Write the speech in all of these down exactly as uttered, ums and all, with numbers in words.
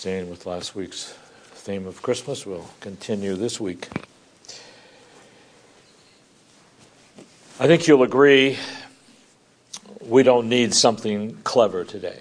Staying with last week's theme of Christmas, we'll continue this week. I think you'll agree we don't need something clever today.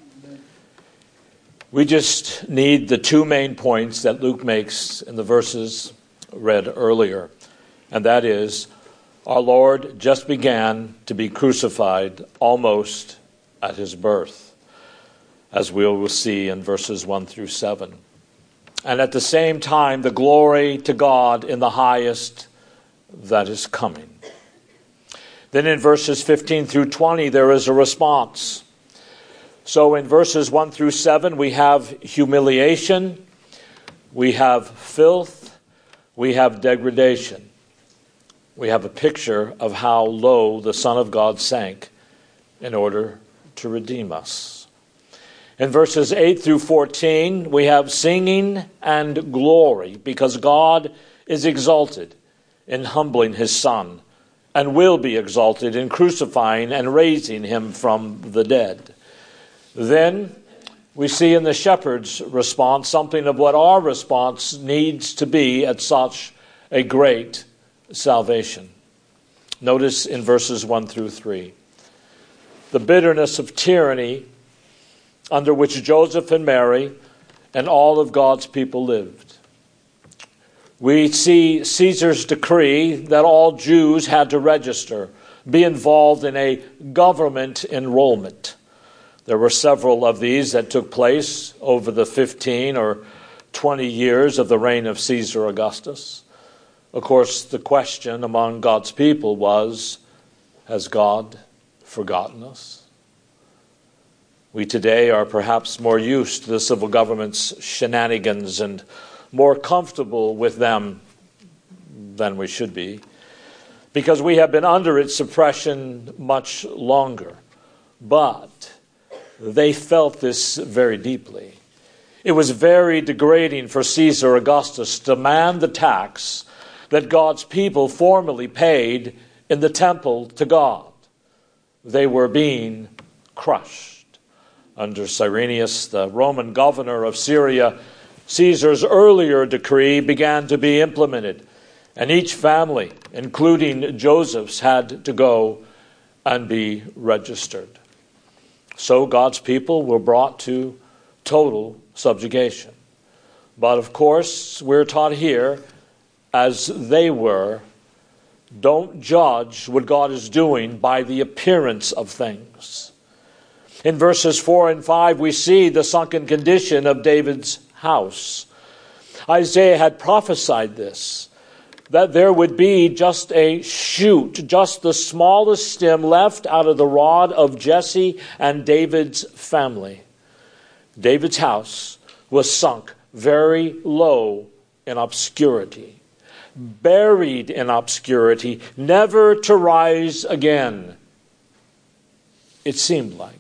We just need the two main points that Luke makes in the verses read earlier, and that is, our Lord just began to be crucified almost at his birth, as we will see in verses one through seven. And at the same time, the glory to God in the highest that is coming. Then in verses fifteen through twenty, there is a response. So in verses one through seven, we have humiliation, we have filth, we have degradation. We have a picture of how low the Son of God sank in order to redeem us. In verses eight through fourteen, we have singing and glory, because God is exalted in humbling his Son, and will be exalted in crucifying and raising him from the dead. Then we see in the shepherd's response something of what our response needs to be at such a great salvation. Notice in verses one through three, the bitterness of tyranny under which Joseph and Mary and all of God's people lived. We see Caesar's decree that all Jews had to register, be involved in a government enrollment. There were several of these that took place over the fifteen or twenty years of the reign of Caesar Augustus. Of course, the question among God's people was, has God forgotten us? We today are perhaps more used to the civil government's shenanigans and more comfortable with them than we should be, because we have been under its suppression much longer. But they felt this very deeply. It was very degrading for Caesar Augustus to demand the tax that God's people formerly paid in the temple to God. They were being crushed. Under Cyrenius, the Roman governor of Syria, Caesar's earlier decree began to be implemented, and each family, including Joseph's, had to go and be registered. So God's people were brought to total subjugation. But of course, we're taught here, as they were, don't judge what God is doing by the appearance of things. In verses four and five, we see the sunken condition of David's house. Isaiah had prophesied this, that there would be just a shoot, just the smallest stem left out of the rod of Jesse and David's family. David's house was sunk very low in obscurity, buried in obscurity, never to rise again, it seemed like.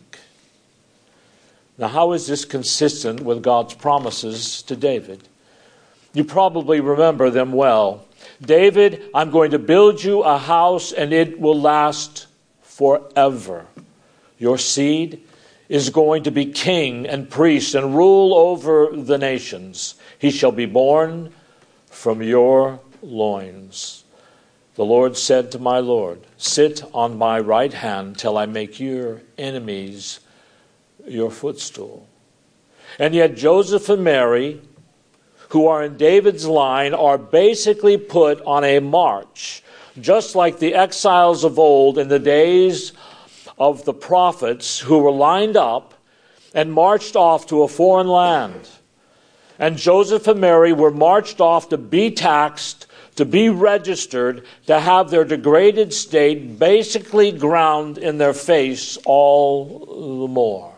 Now, how is this consistent with God's promises to David? You probably remember them well. David, I'm going to build you a house and it will last forever. Your seed is going to be king and priest and rule over the nations. He shall be born from your loins. The Lord said to my Lord, sit on my right hand till I make your enemies your footstool. And yet Joseph and Mary, who are in David's line, are basically put on a march, just like the exiles of old in the days of the prophets who were lined up and marched off to a foreign land. And Joseph and Mary were marched off to be taxed, to be registered, to have their degraded state basically ground in their face all the more.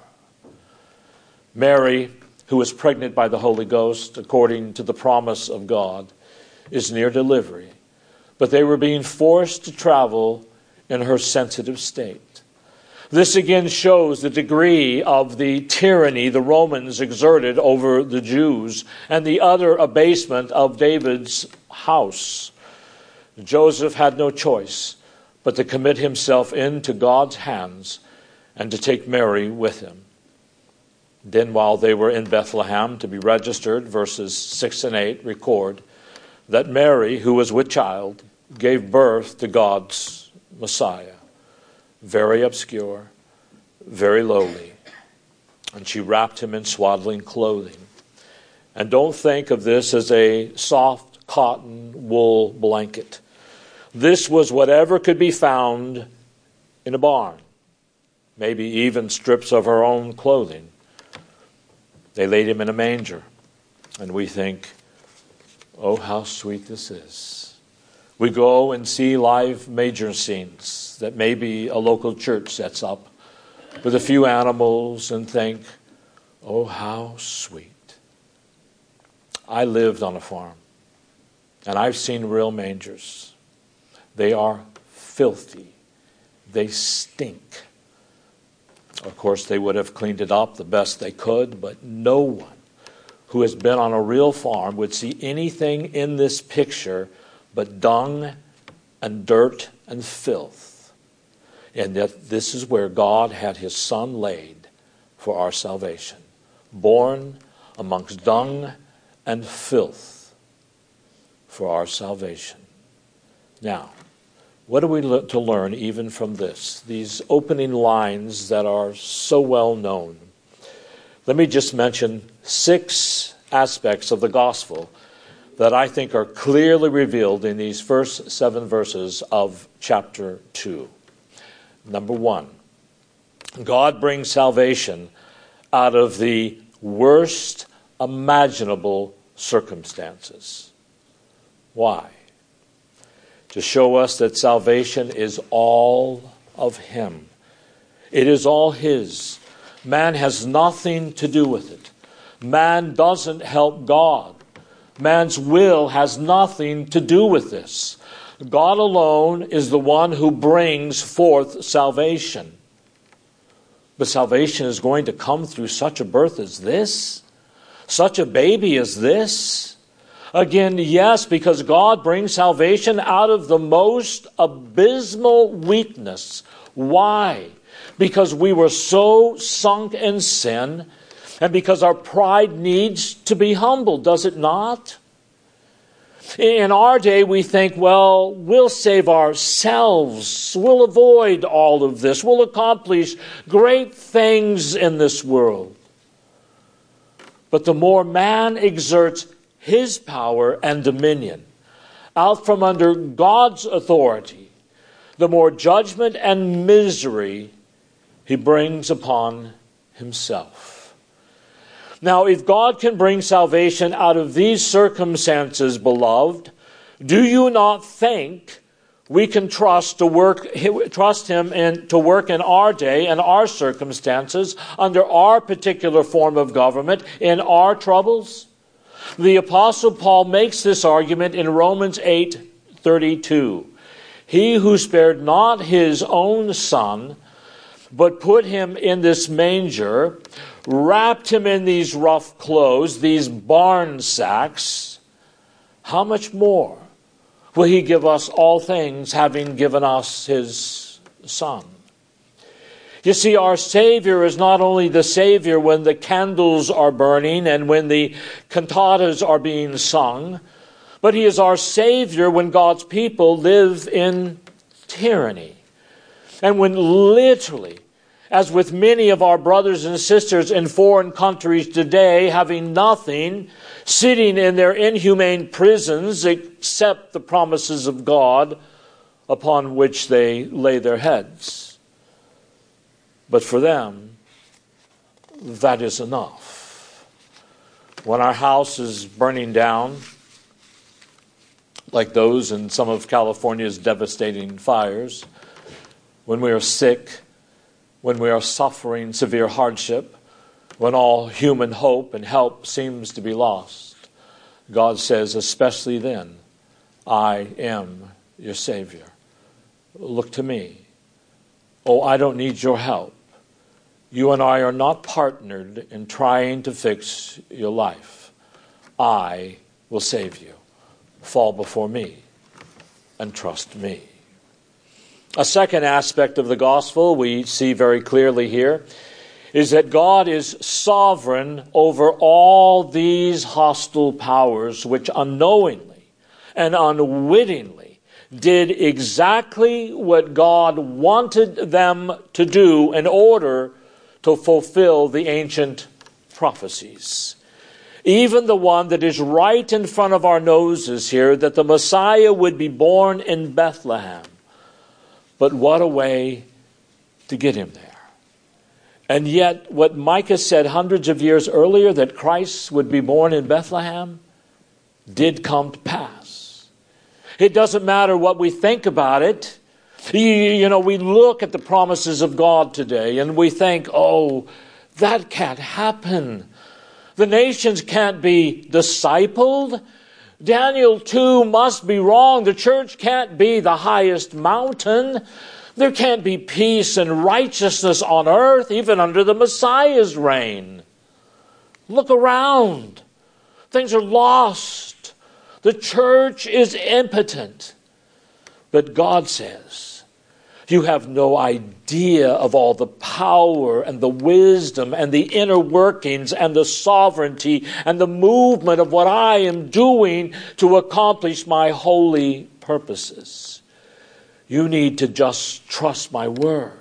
Mary, who is pregnant by the Holy Ghost, according to the promise of God, is near delivery. But they were being forced to travel in her sensitive state. This again shows the degree of the tyranny the Romans exerted over the Jews and the utter abasement of David's house. Joseph had no choice but to commit himself into God's hands and to take Mary with him. Then while they were in Bethlehem to be registered, verses six and eight record that Mary, who was with child, gave birth to God's Messiah. Very obscure, very lowly. And she wrapped him in swaddling clothing. And don't think of this as a soft cotton wool blanket. This was whatever could be found in a barn. Maybe even strips of her own clothing. They laid him in a manger. And we think, oh, how sweet this is. We go and see live manger scenes that maybe a local church sets up with a few animals and think, oh, how sweet. I lived on a farm, and I've seen real mangers. They are filthy. They stink. Of course, they would have cleaned it up the best they could, but no one who has been on a real farm would see anything in this picture but dung and dirt and filth. And yet this is where God had his Son laid for our salvation. Born amongst dung and filth for our salvation. Now, what are we to learn even from this? These opening lines that are so well known. Let me just mention six aspects of the gospel that I think are clearly revealed in these first seven verses of chapter two. Number one, God brings salvation out of the worst imaginable circumstances. Why? To show us that salvation is all of him. It is all his. Man has nothing to do with it. Man doesn't help God. Man's will has nothing to do with this. God alone is the one who brings forth salvation. But salvation is going to come through such a birth as this? Such a baby as this? Again, yes, because God brings salvation out of the most abysmal weakness. Why? Because we were so sunk in sin, and because our pride needs to be humbled, does it not? In our day, we think, well, we'll save ourselves. We'll avoid all of this. We'll accomplish great things in this world. But the more man exerts his power and dominion out from under God's authority, the more judgment and misery he brings upon himself. Now, if God can bring salvation out of these circumstances, beloved, do you not think we can trust to work, trust him in, to work in our day and our circumstances, under our particular form of government, in our troubles? The Apostle Paul makes this argument in Romans eight thirty-two. He who spared not his own Son, but put him in this manger, wrapped him in these rough clothes, these barn sacks, how much more will he give us all things, having given us his Son? You see, our Savior is not only the Savior when the candles are burning and when the cantatas are being sung, but he is our Savior when God's people live in tyranny. And when literally, as with many of our brothers and sisters in foreign countries today, having nothing, sitting in their inhumane prisons except the promises of God upon which they lay their heads. But for them, that is enough. When our house is burning down, like those in some of California's devastating fires, when we are sick, when we are suffering severe hardship, when all human hope and help seems to be lost, God says, especially then, I am your Savior. Look to me. Oh, I don't need your help. You and I are not partnered in trying to fix your life. I will save you. Fall before me and trust me. A second aspect of the gospel we see very clearly here is that God is sovereign over all these hostile powers which unknowingly and unwittingly did exactly what God wanted them to do in order to fulfill the ancient prophecies. Even the one that is right in front of our noses here, that the Messiah would be born in Bethlehem. But what a way to get him there. And yet, what Micah said hundreds of years earlier, that Christ would be born in Bethlehem, did come to pass. It doesn't matter what we think about it. You, you know, we look at the promises of God today and we think, oh, that can't happen. The nations can't be discipled. Daniel two must be wrong. The church can't be the highest mountain. There can't be peace and righteousness on earth, even under the Messiah's reign. Look around. Things are lost. The church is impotent. But God says, you have no idea of all the power and the wisdom and the inner workings and the sovereignty and the movement of what I am doing to accomplish my holy purposes. You need to just trust my word.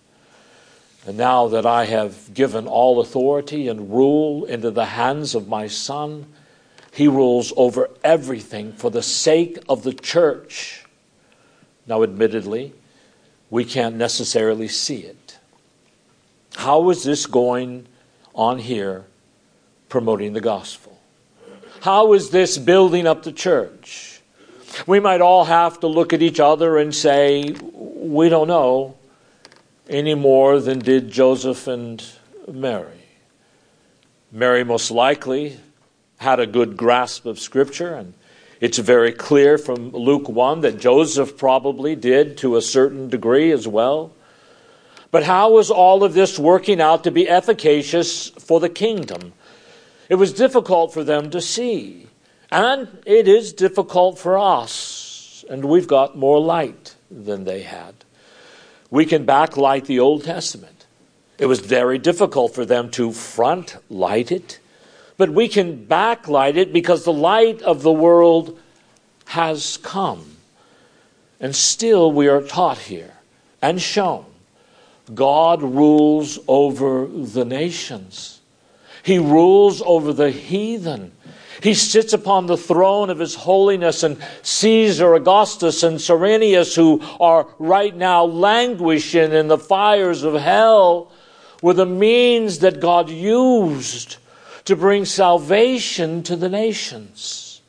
And now that I have given all authority and rule into the hands of my Son, he rules over everything for the sake of the church. Now, admittedly, we can't necessarily see it. How is this going on here promoting the gospel? How is this building up the church? We might all have to look at each other and say, we don't know any more than did Joseph and Mary. Mary most likely had a good grasp of Scripture, and it's very clear from Luke one that Joseph probably did to a certain degree as well. But how was all of this working out to be efficacious for the kingdom? It was difficult for them to see. And it is difficult for us. And we've got more light than they had. We can backlight the Old Testament. It was very difficult for them to front light it. But we can backlight it because the light of the world has come. And still we are taught here and shown God rules over the nations. He rules over the heathen. He sits upon the throne of his holiness, and Caesar Augustus and Cyrenius, who are right now languishing in the fires of hell, were the means that God used to bring salvation to the nations.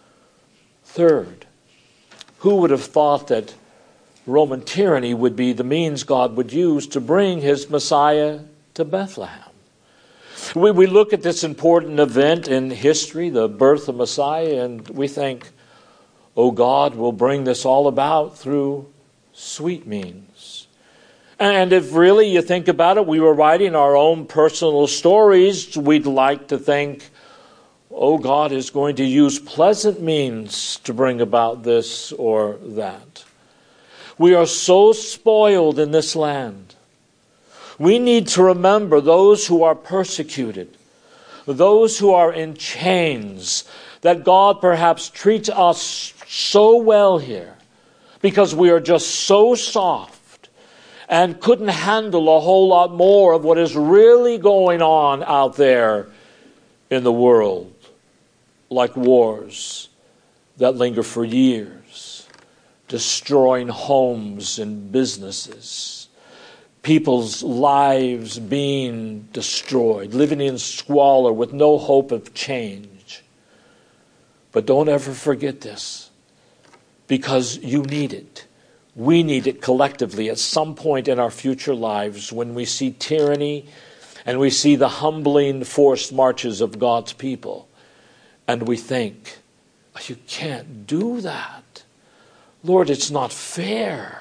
Third, who would have thought that Roman tyranny would be the means God would use to bring his Messiah to Bethlehem? We, we look at this important event in history, the birth of Messiah, and we think, oh, God will bring this all about through sweet means. And if really you think about it, we were writing our own personal stories, we'd like to think, oh, God is going to use pleasant means to bring about this or that. We are so spoiled in this land. We need to remember those who are persecuted, those who are in chains, that God perhaps treats us so well here because we are just so soft and couldn't handle a whole lot more of what is really going on out there in the world, like wars that linger for years, destroying homes and businesses, people's lives being destroyed, living in squalor with no hope of change. But don't ever forget this, because you need it. We need it collectively at some point in our future lives when we see tyranny and we see the humbling forced marches of God's people. And we think, you can't do that. Lord, it's not fair.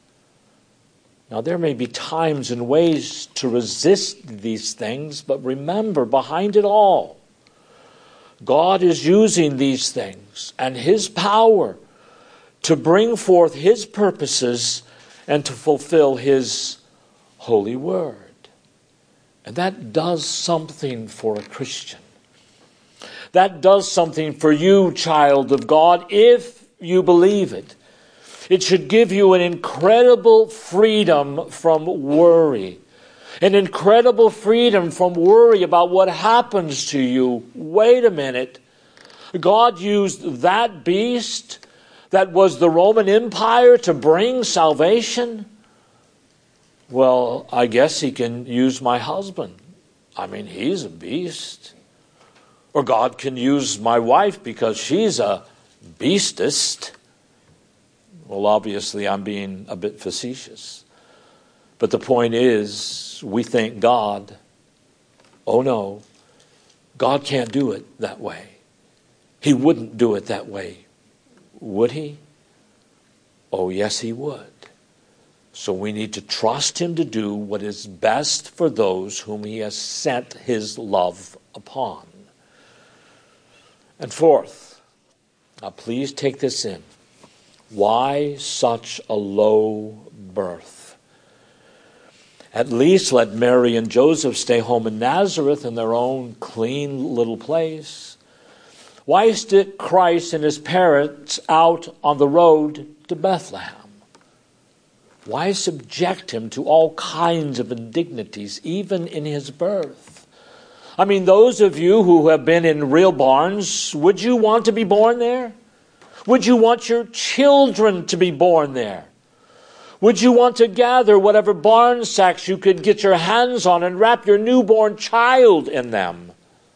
Now, there may be times and ways to resist these things, but remember, behind it all, God is using these things and his power to bring forth his purposes and to fulfill his holy word. And that does something for a Christian. That does something for you, child of God, if you believe it. It should give you an incredible freedom from worry. An incredible freedom from worry about what happens to you. Wait a minute. God used that beast that was the Roman Empire to bring salvation? Well, I guess he can use my husband. I mean, he's a beast. Or God can use my wife because she's a beastest. Well, obviously, I'm being a bit facetious. But the point is, we thank God. Oh no, God can't do it that way. He wouldn't do it that way, would he? Oh yes, he would. So we need to trust him to do what is best for those whom he has set his love upon. And fourth, now please take this in. Why such a low birth? At least let Mary and Joseph stay home in Nazareth in their own clean little place. Why stick Christ and his parents out on the road to Bethlehem? Why subject him to all kinds of indignities, even in his birth? I mean, those of you who have been in real barns, would you want to be born there? Would you want your children to be born there? Would you want to gather whatever barn sacks you could get your hands on and wrap your newborn child in them?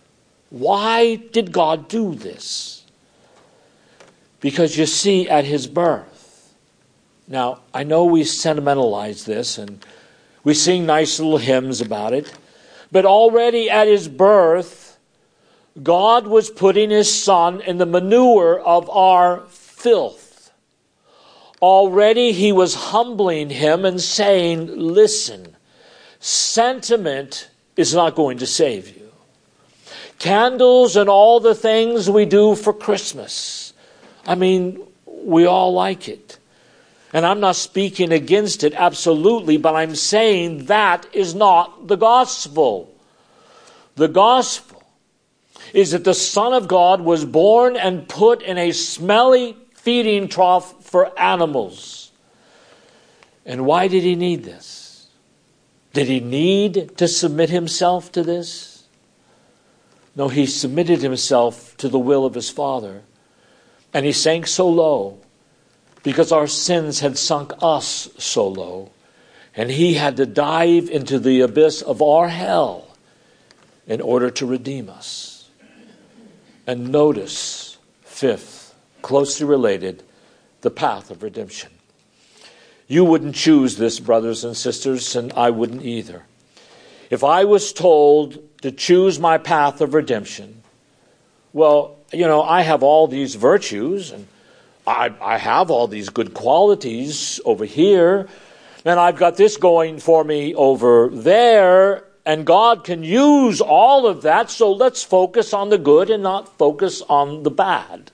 Why did God do this? Because you see, at his birth. Now, I know we sentimentalize this and we sing nice little hymns about it, but already at his birth, God was putting his son in the manure of our filth. Already he was humbling him and saying, listen, sentiment is not going to save you. Candles and all the things we do for Christmas. I mean, we all like it. And I'm not speaking against it, absolutely, but I'm saying that is not the gospel. The gospel is that the Son of God was born and put in a smelly feeding trough for animals. And why did he need this? Did he need to submit himself to this? No, he submitted himself to the will of his Father. And he sank so low because our sins had sunk us so low. And he had to dive into the abyss of our hell in order to redeem us. And notice, fifth, closely related, the path of redemption. You wouldn't choose this, brothers and sisters, and I wouldn't either. If I was told to choose my path of redemption, well, you know, I have all these virtues, and I, I have all these good qualities over here, and I've got this going for me over there, and God can use all of that, so let's focus on the good and not focus on the bad.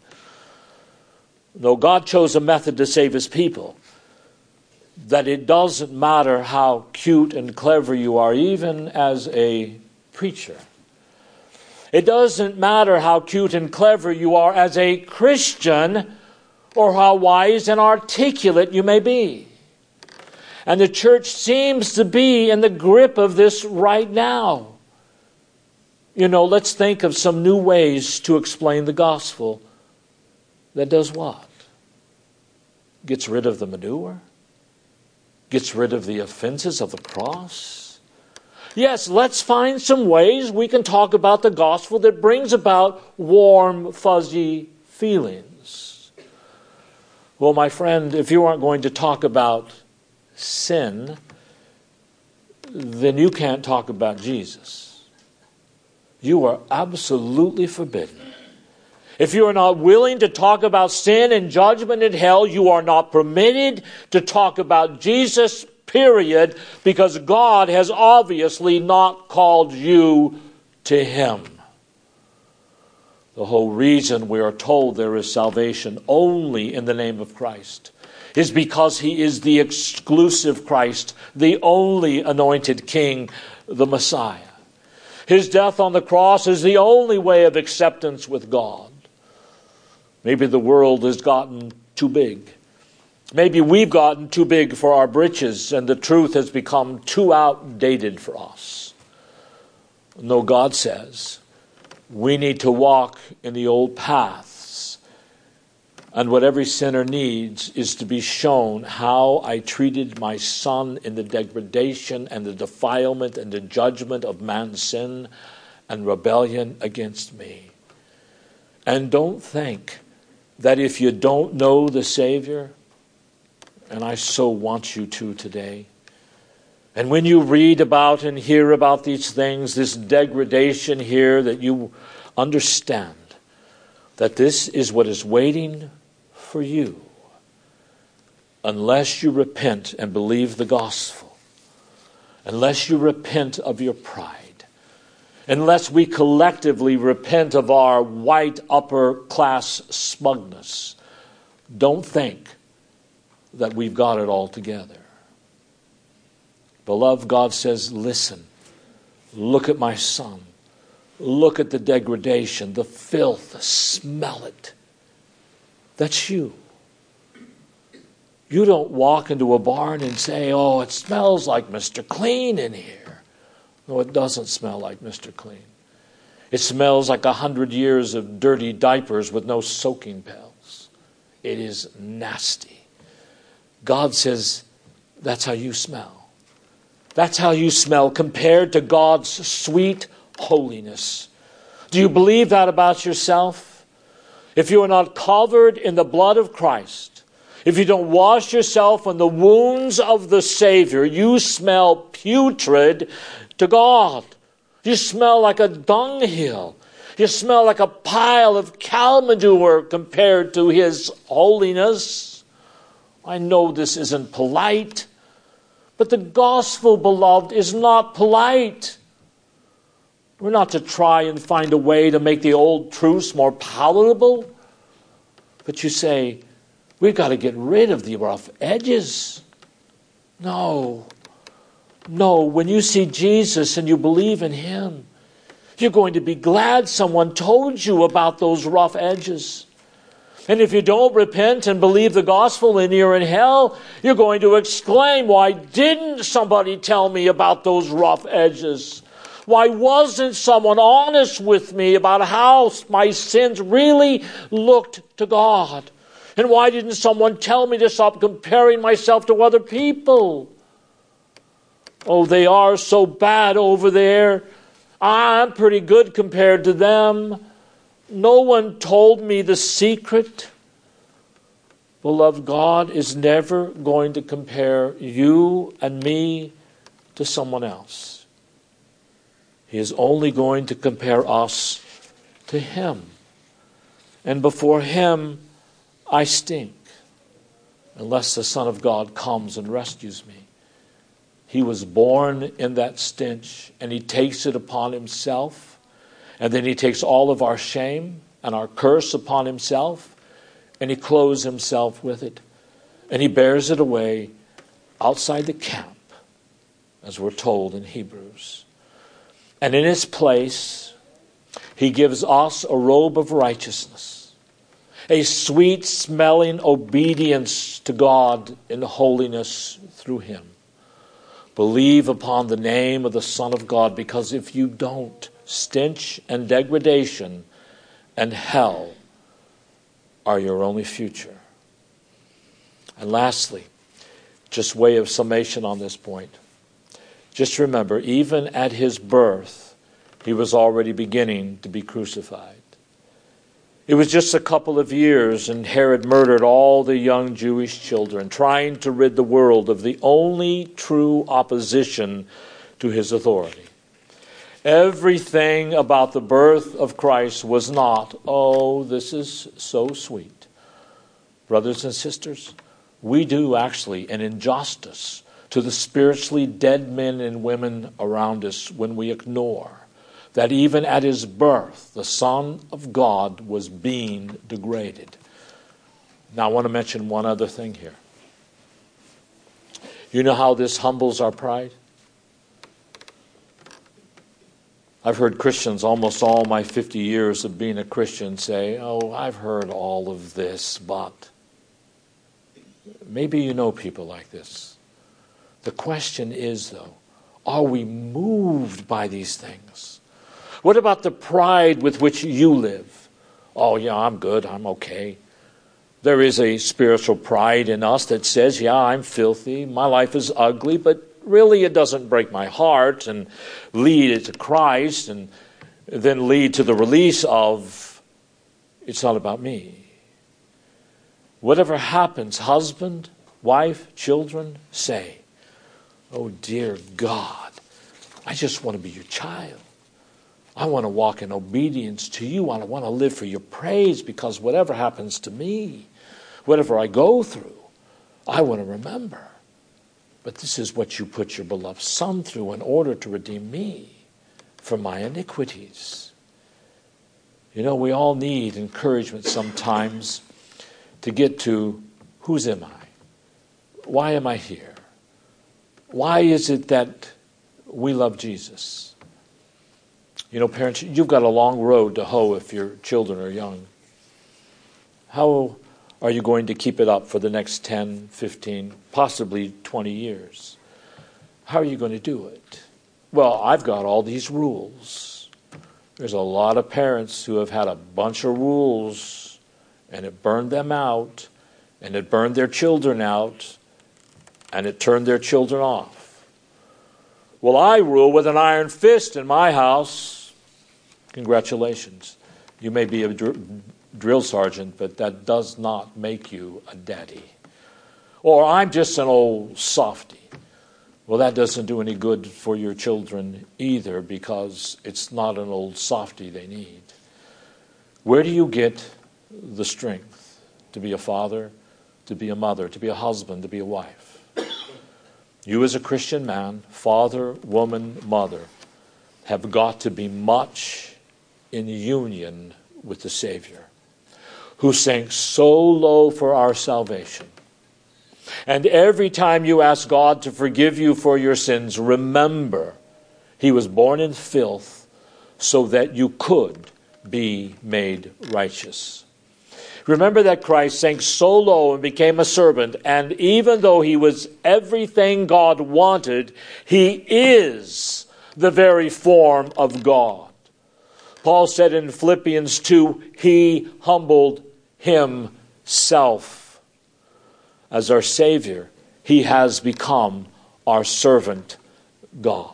No, God chose a method to save his people. That it doesn't matter how cute and clever you are, even as a preacher. It doesn't matter how cute and clever you are as a Christian, or how wise and articulate you may be. And the church seems to be in the grip of this right now. You know, let's think of some new ways to explain the gospel. That does what? Gets rid of the manure? Gets rid of the offenses of the cross? Yes, let's find some ways we can talk about the gospel that brings about warm, fuzzy feelings. Well, my friend, if you aren't going to talk about sin, then you can't talk about Jesus. You are absolutely forbidden. If you are not willing to talk about sin and judgment and hell, you are not permitted to talk about Jesus, period, because God has obviously not called you to him. The whole reason we are told there is salvation only in the name of Christ is because he is the exclusive Christ, the only anointed King, the Messiah. His death on the cross is the only way of acceptance with God. Maybe the world has gotten too big. Maybe we've gotten too big for our britches and the truth has become too outdated for us. No, God says we need to walk in the old paths. And what every sinner needs is to be shown how I treated my son in the degradation and the defilement and the judgment of man's sin and rebellion against me. And don't think that if you don't know the Savior, and I so want you to today, and when you read about and hear about these things, this degradation here, that you understand that this is what is waiting for you unless you repent and believe the gospel, unless you repent of your pride, unless we collectively repent of our white upper class smugness. Don't think that we've got it all together. Beloved, God says, listen, look at my son. Look at the degradation, the filth, smell it. That's you. You don't walk into a barn and say, oh, it smells like Mister Clean in here. No, it doesn't smell like Mister Clean. It smells like a hundred years of dirty diapers with no soaking pails. It is nasty. God says, that's how you smell. That's how you smell compared to God's sweet holiness. Do you believe that about yourself? If you are not covered in the blood of Christ, if you don't wash yourself in the wounds of the Savior, you smell putrid to God. You smell like a dunghill. You smell like a pile of cow manure compared to His holiness. I know this isn't polite, but the gospel, beloved, is not polite. We're not to try and find a way to make the old truths more palatable. But you say, we've got to get rid of the rough edges. No. No, when you see Jesus and you believe in Him, you're going to be glad someone told you about those rough edges. And if you don't repent and believe the gospel and you're in hell, you're going to exclaim, why didn't somebody tell me about those rough edges? Why wasn't someone honest with me about how my sins really looked to God? And why didn't someone tell me to stop comparing myself to other people? Oh, they are so bad over there. I'm pretty good compared to them. No one told me the secret. Beloved, God is never going to compare you and me to someone else. He is only going to compare us to Him. And before Him, I stink, unless the Son of God comes and rescues me. He was born in that stench, and He takes it upon Himself. And then He takes all of our shame and our curse upon Himself, and He clothes Himself with it. And He bears it away outside the camp, as we're told in Hebrews. And in its place, He gives us a robe of righteousness, a sweet-smelling obedience to God in holiness through Him. Believe upon the name of the Son of God, because if you don't, stench and degradation and hell are your only future. And lastly, just way of summation on this point, just remember, even at His birth, He was already beginning to be crucified. It was just a couple of years, and Herod murdered all the young Jewish children, trying to rid the world of the only true opposition to his authority. Everything about the birth of Christ was not, oh, this is so sweet. Brothers and sisters, we do actually an injustice to the spiritually dead men and women around us when we ignore that even at His birth, the Son of God was being degraded. Now I want to mention one other thing here. You know how this humbles our pride? I've heard Christians almost all my fifty years of being a Christian say, oh, I've heard all of this, but maybe you know people like this. The question is, though, are we moved by these things? What about the pride with which you live? Oh, yeah, I'm good, I'm okay. There is a spiritual pride in us that says, yeah, I'm filthy, my life is ugly, but really it doesn't break my heart and lead it to Christ and then lead to the release of, it's not about me. Whatever happens, husband, wife, children, say, oh dear God, I just want to be your child. I want to walk in obedience to you. I want to live for your praise, because whatever happens to me, whatever I go through, I want to remember. But this is what you put your beloved Son through in order to redeem me from my iniquities. You know, we all need encouragement sometimes to get to, whose am I? Why am I here? Why is it that we love Jesus? You know, parents, you've got a long road to hoe if your children are young. How are you going to keep it up for the next ten, fifteen, possibly twenty years? How are you going to do it? Well, I've got all these rules. There's a lot of parents who have had a bunch of rules, and it burned them out, and it burned their children out, and it turned their children off. Well, I rule with an iron fist in my house. Congratulations. You may be a dr- drill sergeant, but that does not make you a daddy. Or I'm just an old softy. Well, that doesn't do any good for your children either, because it's not an old softy they need. Where do you get the strength to be a father, to be a mother, to be a husband, to be a wife? You as a Christian man, father, woman, mother, have got to be much in union with the Savior, who sank so low for our salvation. And every time you ask God to forgive you for your sins, remember, he was born in filth so that you could be made righteous. Remember that Christ sank so low and became a servant, and even though he was everything God wanted, he is the very form of God. Paul said in Philippians two, he humbled himself. As our Savior, he has become our servant God.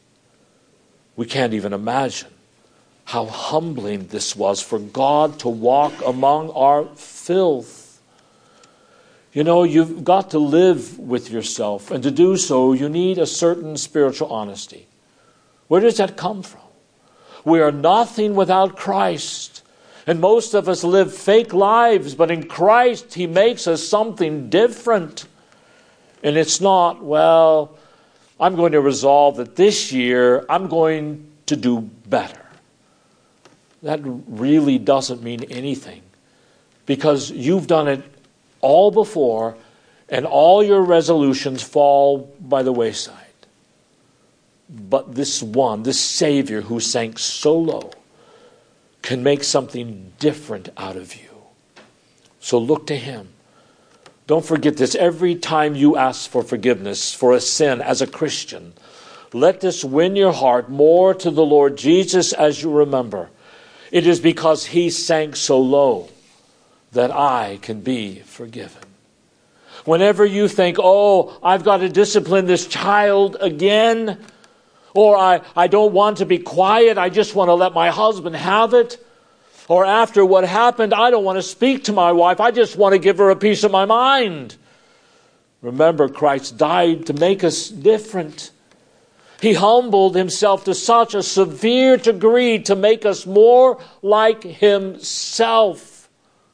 We can't even imagine how humbling this was for God to walk among our filth. You know, you've got to live with yourself, and to do so, you need a certain spiritual honesty. Where does that come from? We are nothing without Christ. And most of us live fake lives, but in Christ, he makes us something different. And it's not, well, I'm going to resolve that this year I'm going to do better. That really doesn't mean anything, because you've done it all before, and all your resolutions fall by the wayside. But this one, this Savior who sank so low, can make something different out of you. So look to him. Don't forget this. Every time you ask for forgiveness for a sin as a Christian, let this win your heart more to the Lord Jesus as you remember. It is because he sank so low that I can be forgiven. Whenever you think, oh, I've got to discipline this child again, or I, I don't want to be quiet, I just want to let my husband have it. Or after what happened, I don't want to speak to my wife, I just want to give her a piece of my mind. Remember, Christ died to make us different. He humbled himself to such a severe degree to make us more like himself.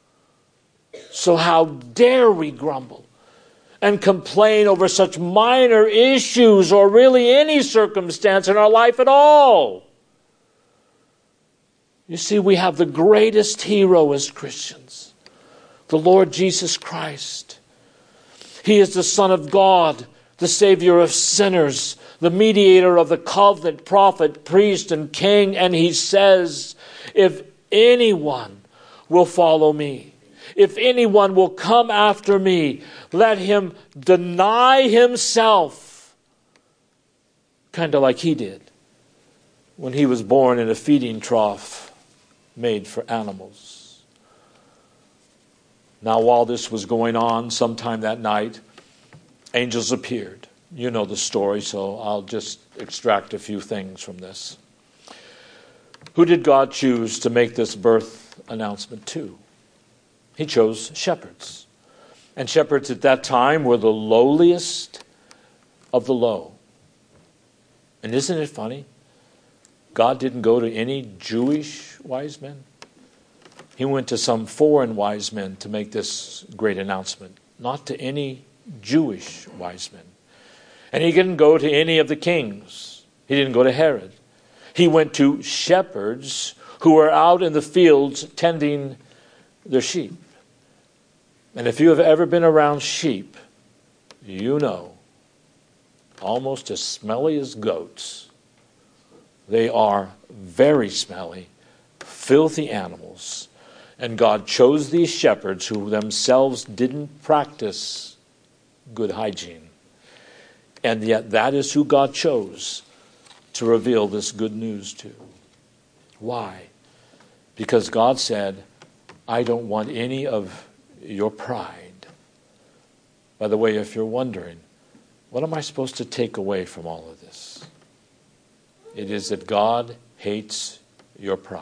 So how dare we grumble and complain over such minor issues, or really any circumstance in our life at all? You see, we have the greatest hero as Christians, the Lord Jesus Christ. He is the Son of God, the Savior of sinners, the mediator of the covenant, prophet, priest, and king. And he says, if anyone will follow me, if anyone will come after me, let him deny himself, kind of like he did when he was born in a feeding trough made for animals. Now, while this was going on, sometime that night, angels appeared. You know the story, so I'll just extract a few things from this. Who did God choose to make this birth announcement to? He chose shepherds. And shepherds at that time were the lowliest of the low. And isn't it funny? God didn't go to any Jewish wise men. He went to some foreign wise men to make this great announcement, not to any Jewish wise men. And he didn't go to any of the kings. He didn't go to Herod. He went to shepherds who were out in the fields tending their sheep. And if you have ever been around sheep, you know, almost as smelly as goats. They are very smelly, filthy animals. And God chose these shepherds who themselves didn't practice good hygiene. And yet that is who God chose to reveal this good news to. Why? Because God said, I don't want any of your pride. By the way, if you're wondering, what am I supposed to take away from all of this? It is that God hates your pride.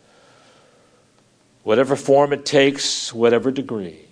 Whatever form it takes, whatever degree.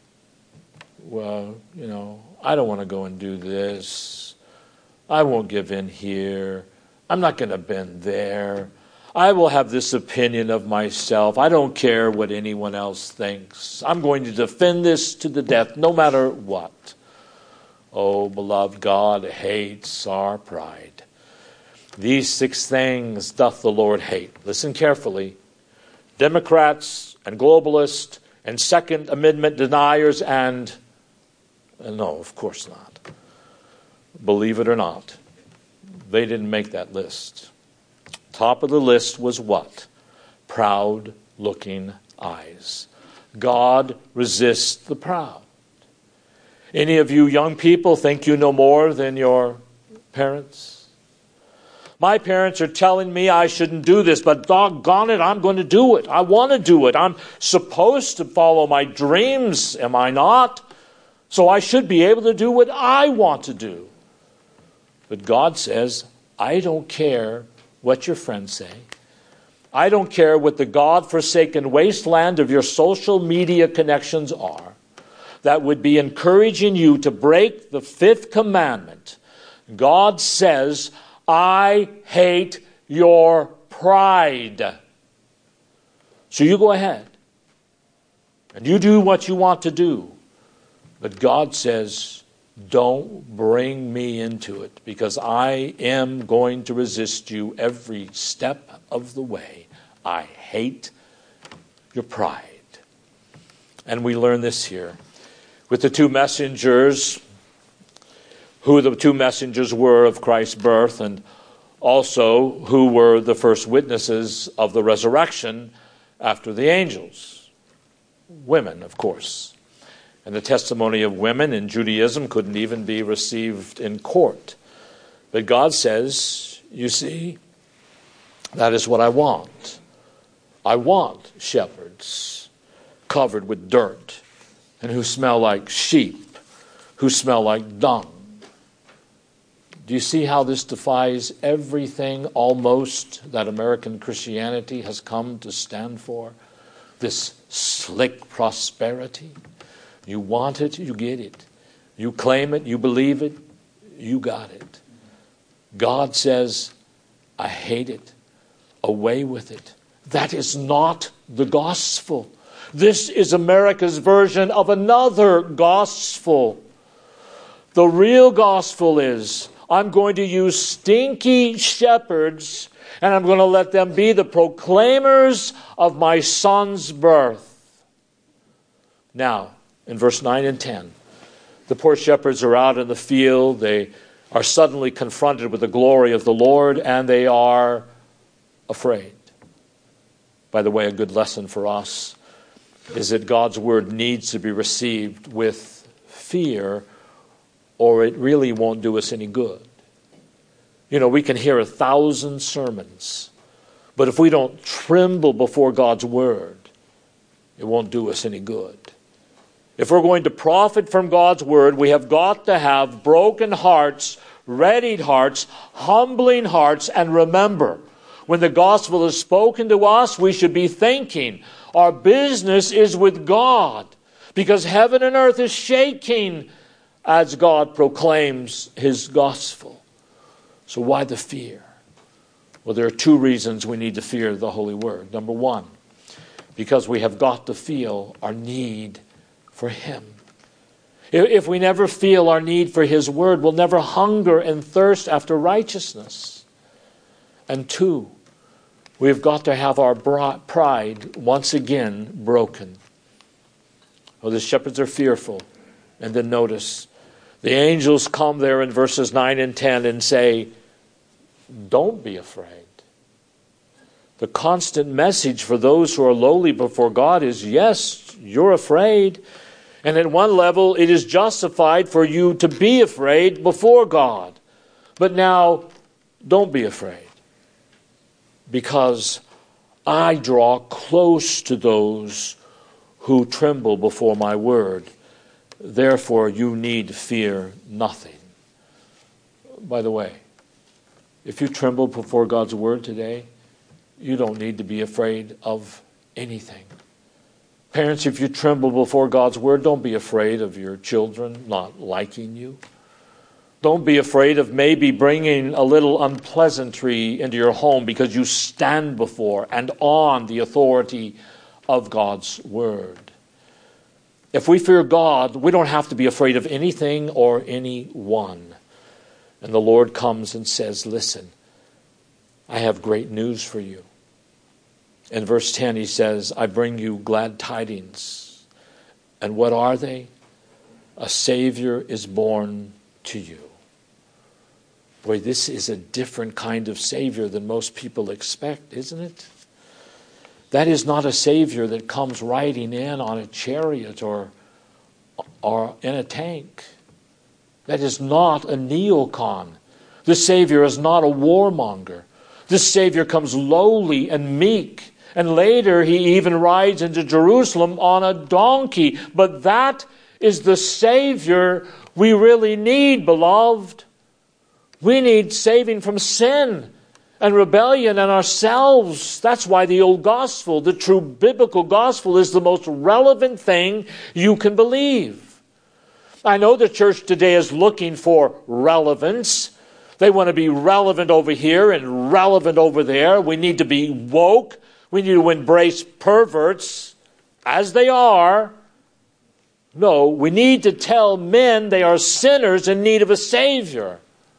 Well, you know, I don't want to go and do this. I won't give in here. I'm not going to bend there. I will have this opinion of myself. I don't care what anyone else thinks. I'm going to defend this to the death, no matter what. Oh, beloved, God hates our pride. These six things doth the Lord hate. Listen carefully. Democrats and globalists and Second Amendment deniers and... No, of course not. Believe it or not, they didn't make that list. Top of the list was what? Proud-looking eyes. God resists the proud. Any of you young people think you know more than your parents? My parents are telling me I shouldn't do this, but doggone it, I'm going to do it. I want to do it. I'm supposed to follow my dreams, am I not? So I should be able to do what I want to do. But God says, I don't care what your friends say. I don't care what the God-forsaken wasteland of your social media connections are that would be encouraging you to break the fifth commandment. God says, I hate your pride. So you go ahead and you do what you want to do. But God says, don't bring me into it, because I am going to resist you every step of the way. I hate your pride. And we learn this here with the two messengers, who the two messengers were of Christ's birth, and also who were the first witnesses of the resurrection after the angels. Women, of course. And the testimony of women in Judaism couldn't even be received in court. But God says, you see, that is what I want. I want shepherds covered with dirt and who smell like sheep, who smell like dung. Do you see how this defies everything almost that American Christianity has come to stand for? This slick prosperity. You want it, you get it. You claim it, you believe it, you got it. God says, I hate it. Away with it. That is not the gospel. This is America's version of another gospel. The real gospel is, I'm going to use stinky shepherds and I'm going to let them be the proclaimers of my son's birth. Now, in verse nine and ten, The poor shepherds are out in the field. They are suddenly confronted with the glory of the Lord, and they are afraid. By the way, a good lesson for us is that God's word needs to be received with fear, or it really won't do us any good. You know, we can hear a thousand sermons, but if we don't tremble before God's word, it won't do us any good. If we're going to profit from God's word, we have got to have broken hearts, readied hearts, humbling hearts, and remember, when the gospel is spoken to us, we should be thinking, our business is with God, because heaven and earth is shaking as God proclaims his gospel. So why the fear? Well, there are two reasons we need to fear the Holy Word. Number one, because we have got to feel our need for him. If we never feel our need for his word, we'll never hunger and thirst after righteousness. And two, we've got to have our pride once again broken. Oh, the shepherds are fearful. And then notice, the angels come there in verses nine and ten and say, don't be afraid. The constant message for those who are lowly before God is, yes, you're afraid. And at one level, it is justified for you to be afraid before God. But now, don't be afraid. Because I draw close to those who tremble before my word. Therefore, you need fear nothing. By the way, if you tremble before God's word today, you don't need to be afraid of anything. Parents, if you tremble before God's word, don't be afraid of your children not liking you. Don't be afraid of maybe bringing a little unpleasantry into your home because you stand before and on the authority of God's word. If we fear God, we don't have to be afraid of anything or anyone. And the Lord comes and says, listen, I have great news for you. In verse ten, he says, I bring you glad tidings. And what are they? A Savior is born to you. Boy, this is a different kind of Savior than most people expect, isn't it? That is not a Savior that comes riding in on a chariot or, or in a tank. That is not a neocon. This Savior is not a warmonger. This Savior comes lowly and meek. And later he even rides into Jerusalem on a donkey. But that is the Savior we really need, beloved. We need saving from sin and rebellion and ourselves. That's why the old gospel, the true biblical gospel, is the most relevant thing you can believe. I know the church today is looking for relevance. They want to be relevant over here and relevant over there. We need to be woke. We need to embrace perverts as they are. No, we need to tell men they are sinners in need of a Savior.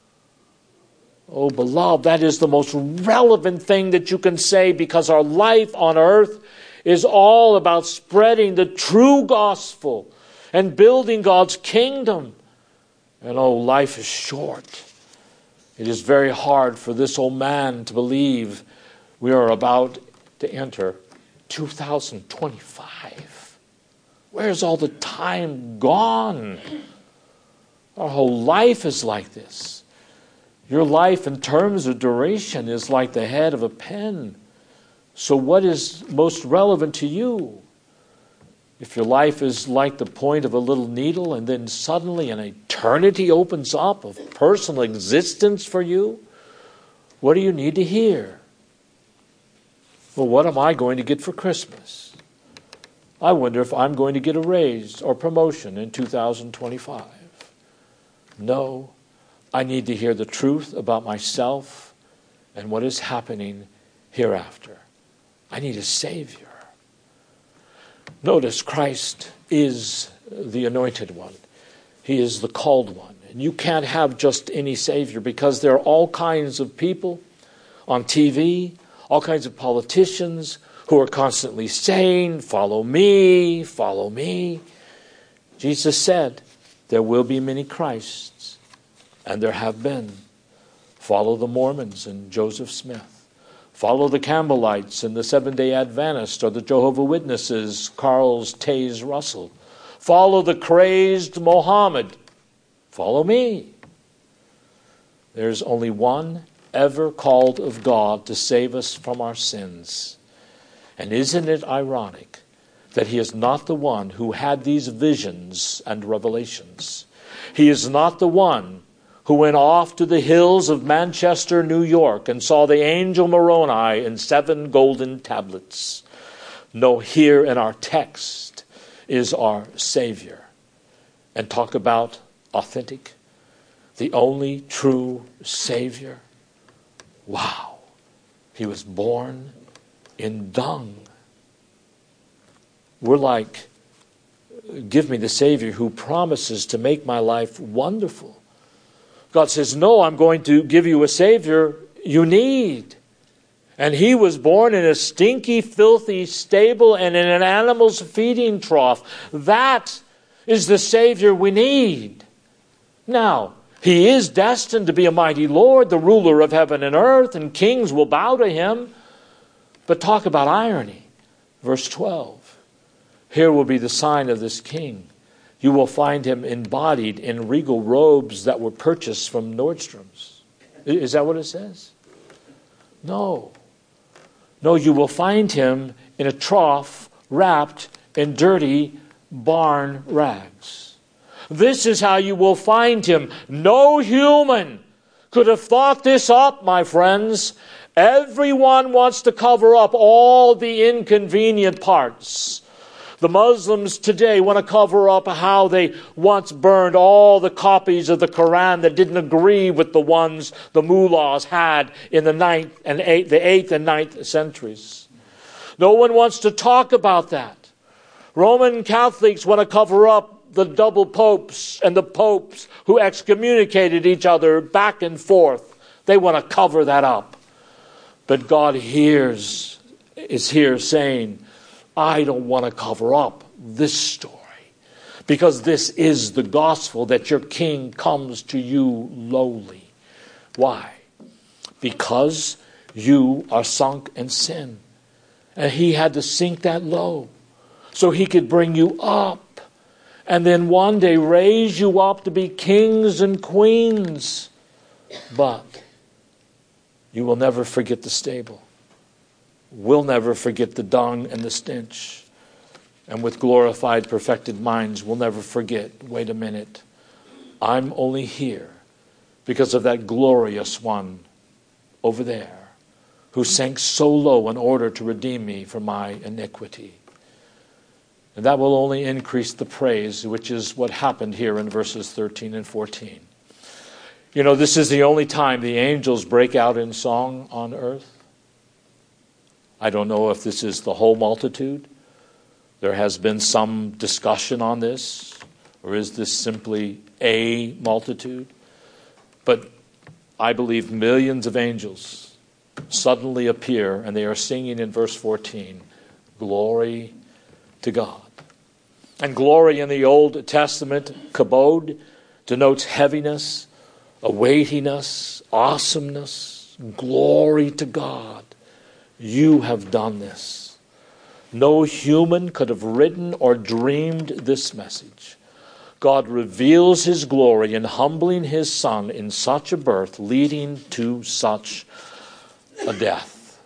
Oh, beloved, that is the most relevant thing that you can say, because our life on earth is all about spreading the true gospel and building God's kingdom. And oh, life is short. It is very hard for this old man to believe we are about to enter two thousand twenty-five. Where's all the time gone? Our whole life is like this. Your life in terms of duration is like the head of a pen. So what is most relevant to you? If your life is like the point of a little needle and then suddenly an eternity opens up of personal existence for you, what do you need to hear? Well, what am I going to get for Christmas? I wonder if I'm going to get a raise or promotion in two thousand twenty-five. No. I need to hear the truth about myself and what is happening hereafter. I need a Savior. Notice Christ is the anointed one. He is the called one. And you can't have just any Savior, because there are all kinds of people on T V, all kinds of politicians who are constantly saying, follow me, follow me. Jesus said, There will be many Christs, and there have been. Follow the Mormons and Joseph Smith. Follow the Campbellites and the Seventh-day Adventists or the Jehovah's Witnesses, Carl's Taze Russell. Follow the crazed Mohammed. Follow me. There's only one ever called of God to save us from our sins. And isn't it ironic that he is not the one who had these visions and revelations? He is not the one who went off to the hills of Manchester, New York, and saw the angel Moroni in seven golden tablets. No, here in our text is our Savior. And talk about authentic, the only true Savior. Wow. He was born in dung. We're like, give me the Savior who promises to make my life wonderful. God says, no, I'm going to give you a Savior you need. And he was born in a stinky, filthy stable and in an animal's feeding trough. That is the Savior we need. Now, he is destined to be a mighty Lord, the ruler of heaven and earth, and kings will bow to him. But talk about irony. Verse twelve. Here will be the sign of this king. You will find him embodied in regal robes that were purchased from Nordstrom's. Is that what it says? No. No, you will find him in a trough wrapped in dirty barn rags. This is how you will find him. No human could have thought this up, my friends. Everyone wants to cover up all the inconvenient parts. The Muslims today want to cover up how they once burned all the copies of the Quran that didn't agree with the ones the mullahs had in the ninth and eighth, the eighth and ninth centuries. No one wants to talk about that. Roman Catholics want to cover up the double popes and the popes who excommunicated each other back and forth. They want to cover that up. But God hears, is here saying, I don't want to cover up this story, because this is the gospel, that your king comes to you lowly. Why? Because you are sunk in sin. And he had to sink that low so he could bring you up. And then one day raise you up to be kings and queens. But you will never forget the stable. We'll never forget the dung and the stench. And with glorified, perfected minds, we'll never forget, wait a minute, I'm only here because of that glorious one over there who sank so low in order to redeem me from my iniquity. And that will only increase the praise, which is what happened here in verses thirteen and fourteen. You know, this is the only time the angels break out in song on earth. I don't know if this is the whole multitude. There has been some discussion on this. Or is this simply a multitude? But I believe millions of angels suddenly appear, and they are singing in verse fourteen, glory to God. And glory in the Old Testament, kabod, denotes heaviness, a weightiness, awesomeness. Glory to God. You have done this. No human could have written or dreamed this message. God reveals his glory in humbling his Son in such a birth, leading to such a death.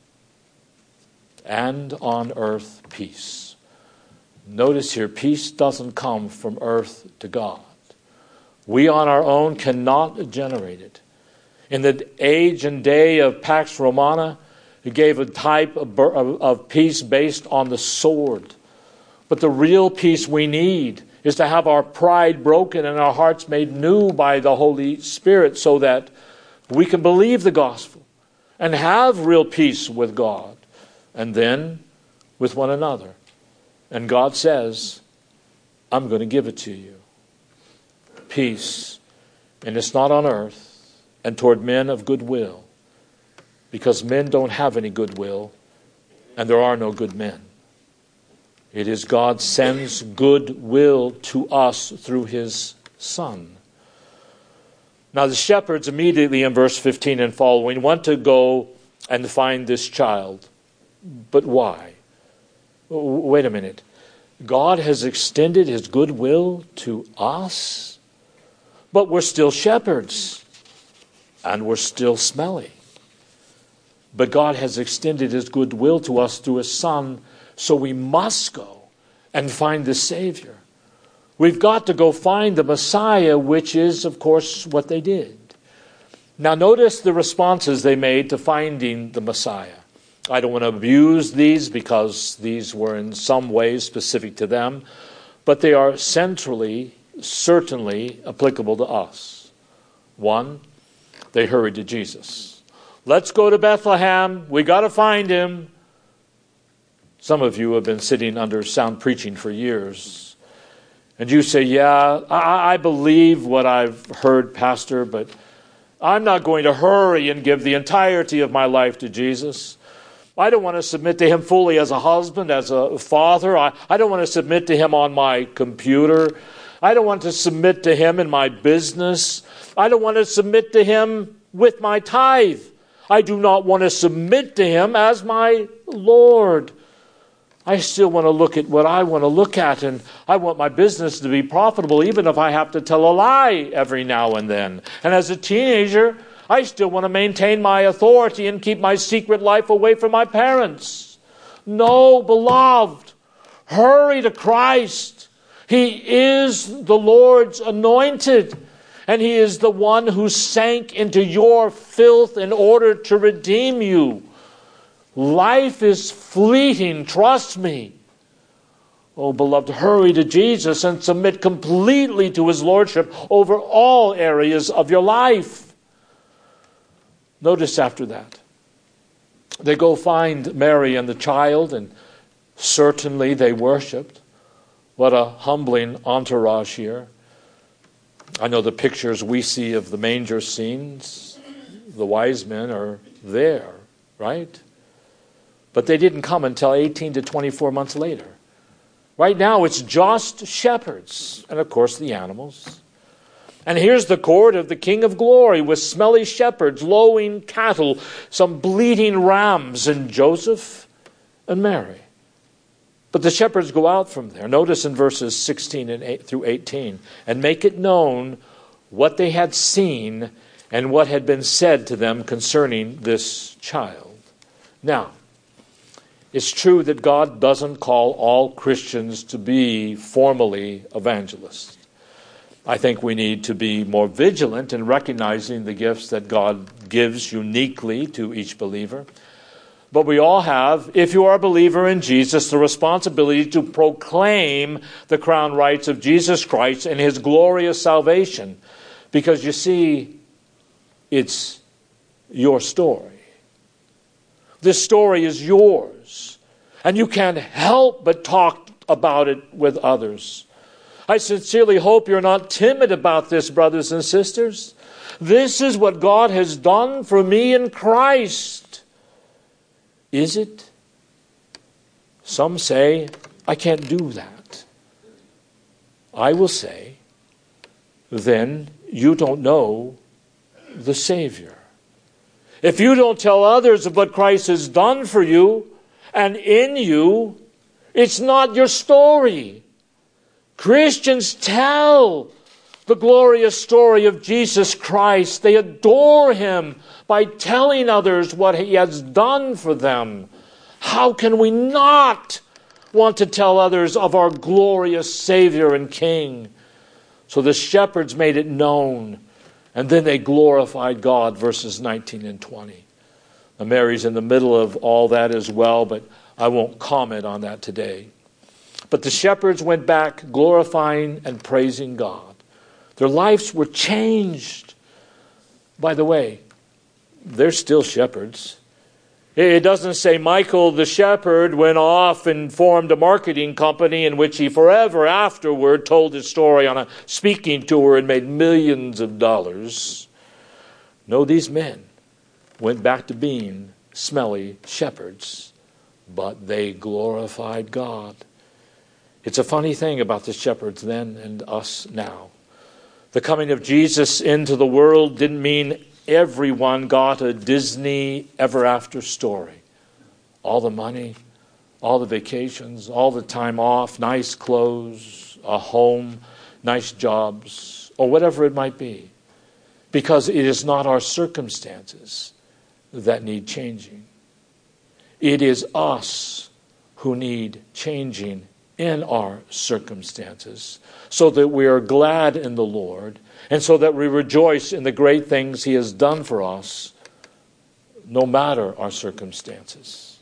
And on earth, peace. Notice here, peace doesn't come from earth to God. We on our own cannot generate it. In the age and day of Pax Romana, he gave a type of, of, of peace based on the sword. But the real peace we need is to have our pride broken and our hearts made new by the Holy Spirit, so that we can believe the gospel and have real peace with God and then with one another. And God says, I'm going to give it to you. Peace. And it's not on earth, and toward men of good will. Because men don't have any goodwill, and there are no good men. It is God sends goodwill to us through his Son. Now the shepherds immediately in verse fifteen and following want to go and find this child. But why? Wait a minute. God has extended his goodwill to us, but we're still shepherds and we're still smelly. But God has extended his goodwill to us through his Son, so we must go and find the Savior. We've got to go find the Messiah, which is, of course, what they did. Now notice the responses they made to finding the Messiah. I don't want to abuse these because these were in some ways specific to them, but they are centrally, certainly applicable to us. One, they hurried to Jesus. Let's go to Bethlehem. We got to find him. Some of you have been sitting under sound preaching for years. And you say, yeah, I, I believe what I've heard, Pastor, but I'm not going to hurry and give the entirety of my life to Jesus. I don't want to submit to him fully as a husband, as a father. I, I don't want to submit to him on my computer. I don't want to submit to him in my business. I don't want to submit to him with my tithe. I do not want to submit to him as my Lord. I still want to look at what I want to look at, and I want my business to be profitable, even if I have to tell a lie every now and then. And as a teenager, I still want to maintain my authority and keep my secret life away from my parents. No, beloved, hurry to Christ. He is the Lord's anointed, and he is the one who sank into your filth in order to redeem you. Life is fleeting, trust me. Oh, beloved, hurry to Jesus and submit completely to his lordship over all areas of your life. Notice after that, they go find Mary and the child, and certainly they worshipped. What a humbling entourage here. I know the pictures we see of the manger scenes. The wise men are there, right? But they didn't come until eighteen to twenty-four months later. Right now it's just shepherds and, of course, the animals. And here's the court of the King of Glory with smelly shepherds, lowing cattle, some bleating rams, and Joseph and Mary. But the shepherds go out from there. Notice in verses sixteen and eight through eighteen, and make it known what they had seen and what had been said to them concerning this child. Now, it's true that God doesn't call all Christians to be formally evangelists. I think we need to be more vigilant in recognizing the gifts that God gives uniquely to each believer. But we all have, if you are a believer in Jesus, the responsibility to proclaim the crown rights of Jesus Christ and his glorious salvation. Because you see, it's your story. This story is yours. And you can't help but talk about it with others. I sincerely hope you're not timid about this, brothers and sisters. This is what God has done for me in Christ. Is it? Some say, I can't do that. I will say, then you don't know the Savior. If you don't tell others of what Christ has done for you and in you, it's not your story. Christians tell the glorious story of Jesus Christ. They adore him by telling others what he has done for them. How can we not want to tell others of our glorious Savior and King? So the shepherds made it known, and then they glorified God, verses nineteen and twenty. Now, Mary's in the middle of all that as well, but I won't comment on that today. But the shepherds went back glorifying and praising God. Their lives were changed. By the way, they're still shepherds. It doesn't say Michael the shepherd went off and formed a marketing company in which he forever afterward told his story on a speaking tour and made millions of dollars. No, these men went back to being smelly shepherds, but they glorified God. It's a funny thing about the shepherds then and us now. The coming of Jesus into the world didn't mean everyone got a Disney ever after story. All the money, all the vacations, all the time off, nice clothes, a home, nice jobs, or whatever it might be. Because it is not our circumstances that need changing. It is us who need changing in our circumstances, so that we are glad in the Lord, and so that we rejoice in the great things He has done for us, no matter our circumstances.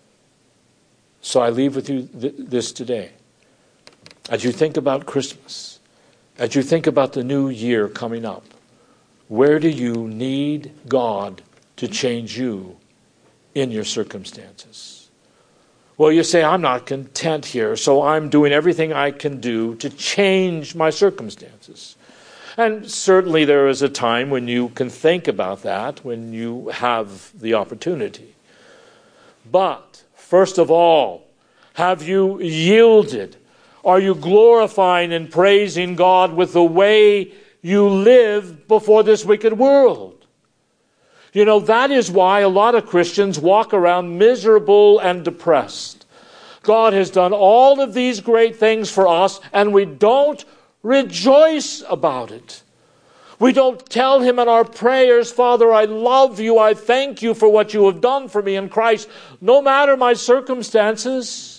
So I leave with you th- this today. As you think about Christmas, as you think about the new year coming up, where do you need God to change you in your circumstances? Well, you say, I'm not content here, so I'm doing everything I can do to change my circumstances. And certainly there is a time when you can think about that, when you have the opportunity. But, first of all, have you yielded? Are you glorifying and praising God with the way you live before this wicked world? You know, that is why a lot of Christians walk around miserable and depressed. God has done all of these great things for us, and we don't rejoice about it. We don't tell Him in our prayers, Father, I love you, I thank you for what you have done for me in Christ, no matter my circumstances.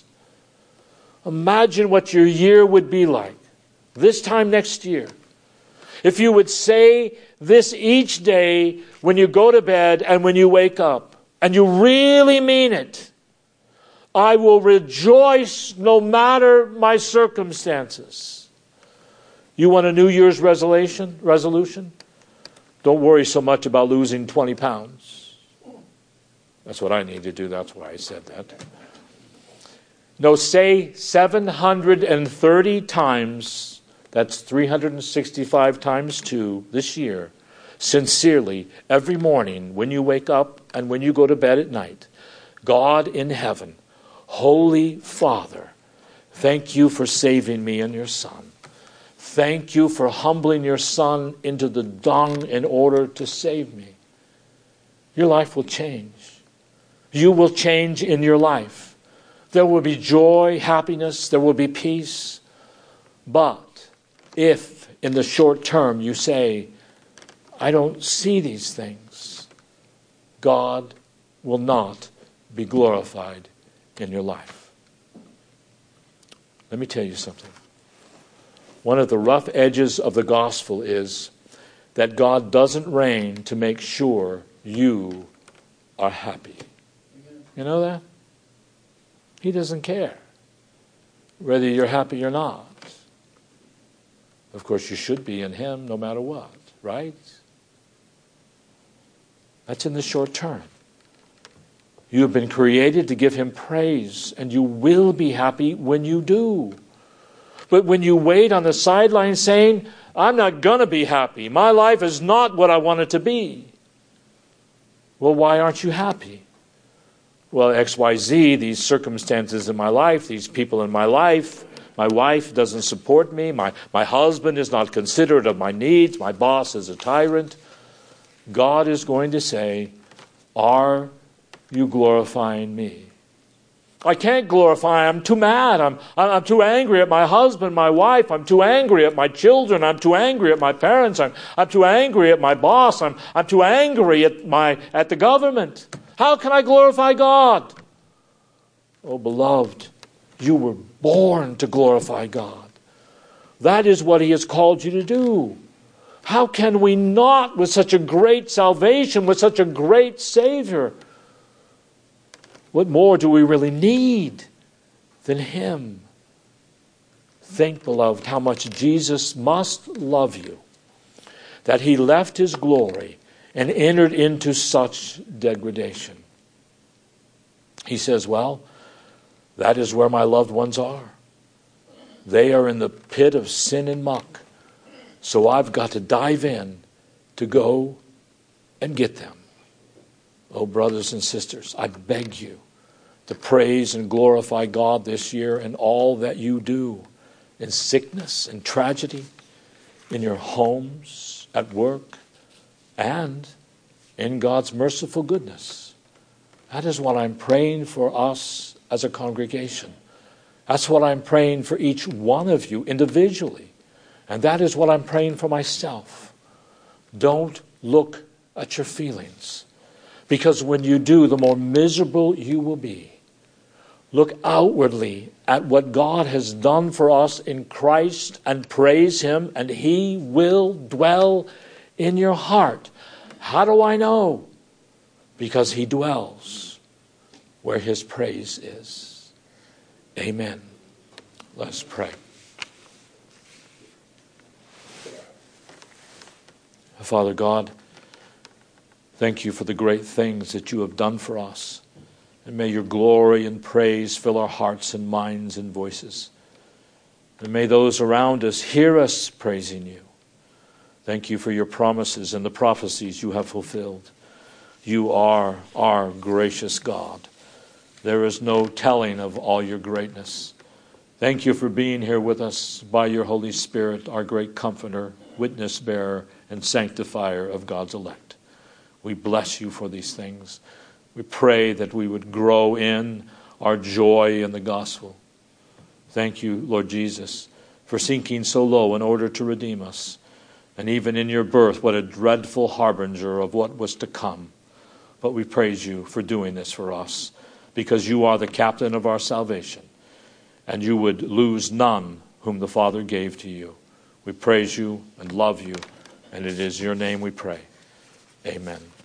Imagine what your year would be like this time next year. If you would say this each day when you go to bed and when you wake up, and you really mean it, I will rejoice no matter my circumstances. You want a New Year's resolution? Resolution? Don't worry so much about losing twenty pounds. That's what I need to do. That's why I said that. No, say seven hundred thirty times. That's three hundred sixty-five times two this year. Sincerely, every morning when you wake up and when you go to bed at night. God in heaven, Holy Father, thank you for saving me and your Son. Thank you for humbling your Son into the dung in order to save me. Your life will change. You will change in your life. There will be joy, happiness, there will be peace. But if in the short term you say, I don't see these things, God will not be glorified in your life. Let me tell you something. One of the rough edges of the gospel is that God doesn't reign to make sure you are happy. You know that? He doesn't care whether you're happy or not. Of course, you should be in Him no matter what, right? That's in the short term. You have been created to give Him praise, and you will be happy when you do. But when you wait on the sideline saying, I'm not going to be happy, my life is not what I want it to be, well, why aren't you happy? Well, X Y Z, these circumstances in my life, these people in my life, my wife doesn't support me. My, my husband is not considerate of my needs. My boss is a tyrant. God is going to say, are you glorifying me? I can't glorify. I'm too mad. I'm, I'm too angry at my husband, my wife. I'm too angry at my children. I'm too angry at my parents. I'm, I'm too angry at my boss. I'm, I'm too angry at, my, at the government. How can I glorify God? Oh, beloved, you were born to glorify God. That is what He has called you to do. How can we not, with such a great salvation, with such a great Savior? What more do we really need than Him? Think, beloved, how much Jesus must love you, that He left His glory and entered into such degradation. He says, well, that is where my loved ones are. They are in the pit of sin and muck. So I've got to dive in to go and get them. Oh, brothers and sisters, I beg you, to praise and glorify God this year in all that you do, in sickness and tragedy, in your homes, at work, and in God's merciful goodness. That is what I'm praying for us as a congregation. That's what I'm praying for each one of you individually. And that is what I'm praying for myself. Don't look at your feelings, because when you do, the more miserable you will be. Look outwardly at what God has done for us in Christ and praise him, and he will dwell in your heart. How do I know? Because he dwells where his praise is. Amen. Let's pray. Father God, thank you for the great things that you have done for us. And may your glory and praise fill our hearts and minds and voices. And may those around us hear us praising you. Thank you for your promises and the prophecies you have fulfilled. You are our gracious God. There is no telling of all your greatness. Thank you for being here with us by your Holy Spirit, our great comforter, witness bearer, and sanctifier of God's elect. We bless you for these things. We pray that we would grow in our joy in the gospel. Thank you, Lord Jesus, for sinking so low in order to redeem us. And even in your birth, what a dreadful harbinger of what was to come. But we praise you for doing this for us, because you are the captain of our salvation, and you would lose none whom the Father gave to you. We praise you and love you, and it is your name we pray. Amen.